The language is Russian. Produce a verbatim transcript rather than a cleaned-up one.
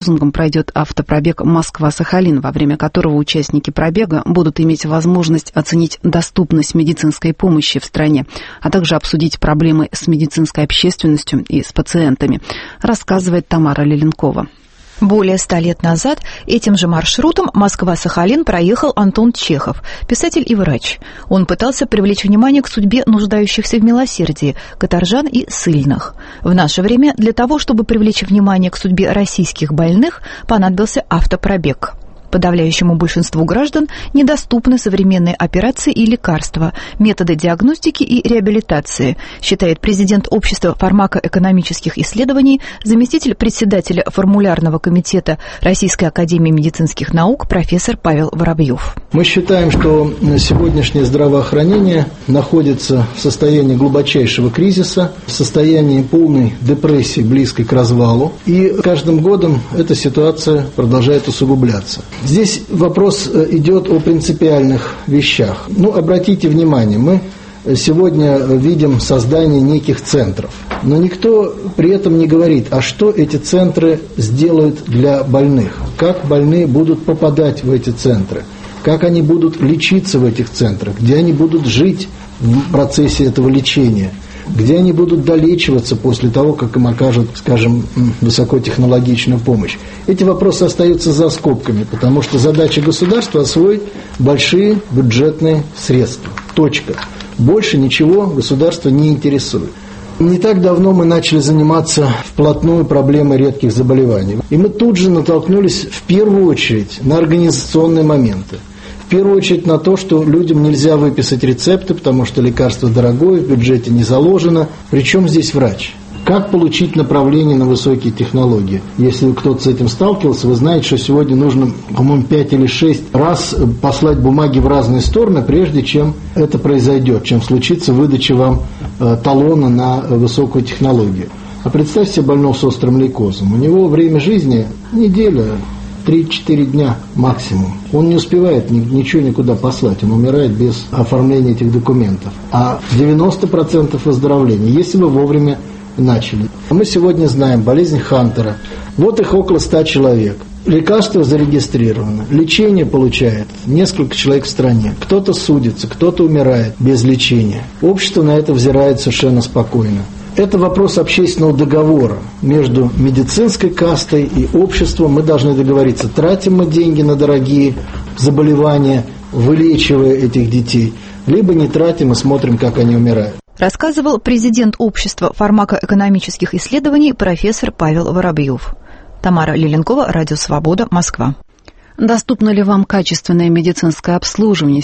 лозунгом пройдет автопробег «Москва-Сахалин», во время которого участники пробега будут иметь возможность оценить доступность медицинской помощи в стране, а также обсудить проблемы с медицинской общественностью и с пациентами, рассказывает Тамара Лиленкова. Более ста лет назад этим же маршрутом Москва-Сахалин проехал Антон Чехов, писатель и врач. Он пытался привлечь внимание к судьбе нуждающихся в милосердии, каторжан и ссыльных. В наше время для того, чтобы привлечь внимание к судьбе российских больных, понадобился автопробег. Подавляющему большинству граждан недоступны современные операции и лекарства, методы диагностики и реабилитации, считает президент Общества фармакоэкономических исследований, заместитель председателя формулярного комитета Российской академии медицинских наук профессор Павел Воробьев. Мы считаем, что сегодняшнее здравоохранение находится в состоянии глубочайшего кризиса, в состоянии полной депрессии, близкой к развалу, и каждым годом эта ситуация продолжает усугубляться. Здесь вопрос идет о принципиальных вещах. Ну, обратите внимание, мы сегодня видим создание неких центров, но никто при этом не говорит, а что эти центры сделают для больных, как больные будут попадать в эти центры, как они будут лечиться в этих центрах, где они будут жить в процессе этого лечения, где они будут долечиваться после того, как им окажут, скажем, высокотехнологичную помощь. Эти вопросы остаются за скобками, потому что задача государства – освоить большие бюджетные средства. Точка. Больше ничего государство не интересует. Не так давно мы начали заниматься вплотную проблемой редких заболеваний. И мы тут же натолкнулись в первую очередь на организационные моменты. В первую очередь на то, что людям нельзя выписать рецепты, потому что лекарство дорогое, в бюджете не заложено. Причем здесь врач? Как получить направление на высокие технологии? Если кто-то с этим сталкивался, вы знаете, что сегодня нужно, по-моему, пять или шесть раз послать бумаги в разные стороны, прежде чем это произойдет, чем случится выдача вам э, талона на высокую технологию. А представьте себе больного с острым лейкозом. У него время жизни неделя, три-четыре дня максимум. Он не успевает ничего никуда послать, он умирает без оформления этих документов. А девяносто процентов выздоровления, если вы вовремя начали. Мы сегодня знаем болезнь Хантера. Вот их около ста человек. Лекарство зарегистрировано, лечение получает несколько человек в стране. Кто-то судится, кто-то умирает без лечения. Общество на это взирает совершенно спокойно. Это вопрос общественного договора между медицинской кастой и обществом. Мы должны договориться, тратим мы деньги на дорогие заболевания, вылечивая этих детей, либо не тратим и смотрим, как они умирают. Рассказывал президент Общества фармакоэкономических исследований профессор Павел Воробьев. Тамара Лиленкова, Радио Свобода, Москва. Доступно ли вам качественное медицинское обслуживание?